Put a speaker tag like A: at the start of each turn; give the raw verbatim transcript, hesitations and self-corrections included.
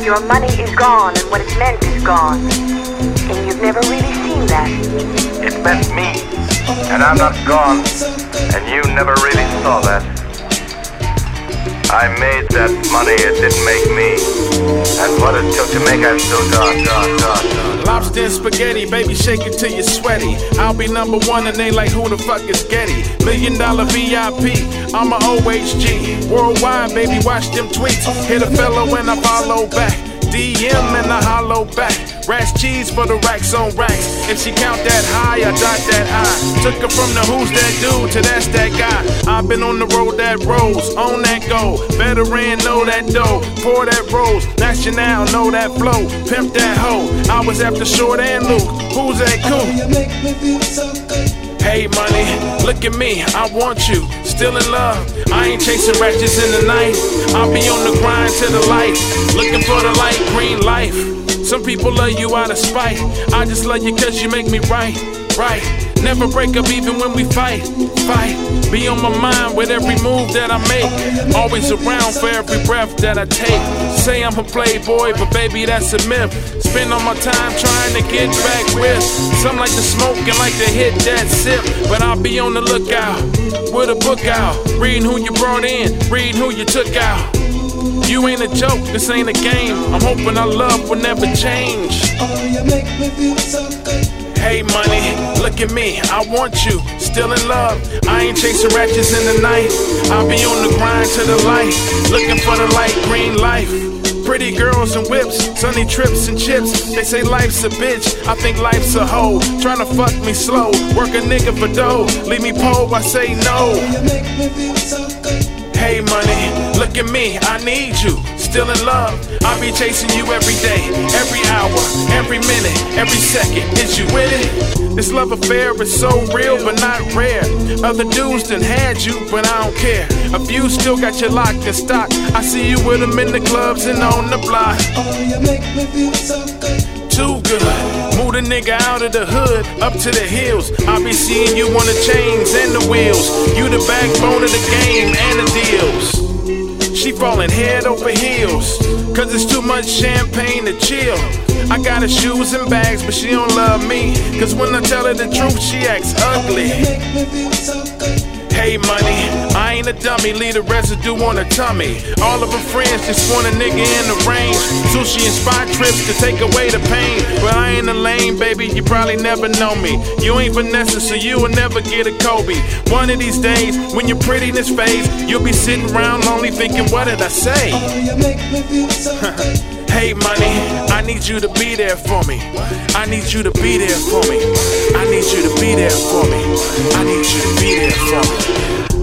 A: Your money is gone and what it meant is gone. And you've never really seen that.
B: It meant me, and I'm not gone, and you never really saw that. I made that money, it didn't make me. And what it took to make us so dark, dark, dark, dark.
C: Lobster and spaghetti, baby, shake it till you're sweaty. I'll be number one and they like, who the fuck is Getty? Million dollar V I P, I'm a O H G. Worldwide, baby, watch them tweets. Hit a fellow and I follow back. D M and I hollow back. Rats cheese for the racks on racks. If she count that high, I dot that I. Took her from the who's that dude to that's that guy. I've been on the road that rolls, on that go. Veteran, know that dough. Pour that rose, national, know that flow. Pimp that hoe. I was after Short and Luke. Who's that cool? Hey money, look at me, I want you, still in love. I ain't chasing ratchets in the night. I'll be on the grind to the light, looking for the light green life. Some people love you out of spite. I just love you cause you make me right, right. Never break up even when we fight, fight. Be on my mind with every move that I make. Always around for every breath that I take. Say I'm a playboy, but baby that's a myth. Spend all my time trying to get back with. Some like to smoke and like to hit that sip. But I'll be on the lookout, with a book out. Reading who you brought in, reading who you took out. You ain't a joke, this ain't a game. I'm hoping our love will never change. Hey money, look at me, I want you, still in love. I ain't chasing ratchets in the night. I'll be on the grind to the light, looking for the light green life. Pretty girls and whips, sunny trips and chips. They say life's a bitch, I think life's a hoe. Tryna fuck me slow, work a nigga for dough. Leave me po, I say no. Hey money, look at me, I need you, still in love. I'll be chasing you every day, every hour, every minute, every second. Is you with it? This love affair is so real but not rare. Other dudes done had you, but I don't care. A few still got you locked in stock. I see you with them in the clubs and on the block. Too good, move the nigga out of the hood, up to the hills. I'll be seeing you on the chains and the wheels. You the backbone of the game and the deals. She falling head over heels, cause it's too much champagne to chill. I got her shoes and bags, but she don't love me, cause when I tell her the truth, she acts ugly. Hey money, I ain't a dummy, leave the residue on her tummy. All of her friends just want a nigga in the range. Sushi and spot trips to take away the pain. But I ain't a lame, baby, you probably never know me. You ain't Vanessa, so you will never get a Kobe. One of these days, when your prettiness fades, you'll be sitting around lonely thinking, what did I say? Hey money, I need you to be there for me. I need you to be there for me. I need you to be there for me. I need you to be there for me.